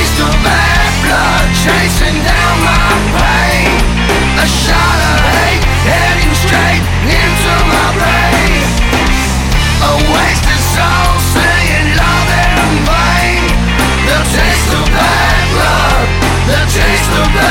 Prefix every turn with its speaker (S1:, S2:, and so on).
S1: taste of bad blood chasing down my pain. A shot of hate heading straight into my brain. A wasted soul saying love in vain. The taste of bad blood, the taste of bad blood.